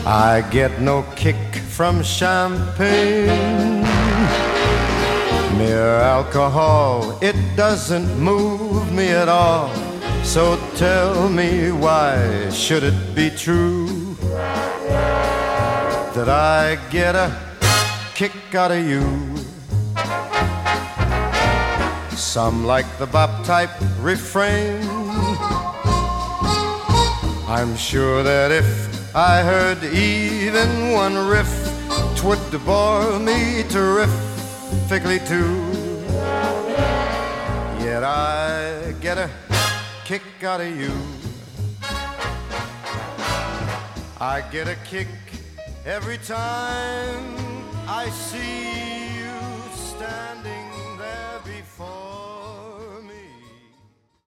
I get no kick from champagne. Mere alcohol, it doesn't move me at all. So tell me, why should it be true that I get a kick out of you? Some like the bop type refrain. I'm sure that if I heard even one riff, 'twould bore me terrifically too. Yet I get a kick out of you. I get a kick every time I see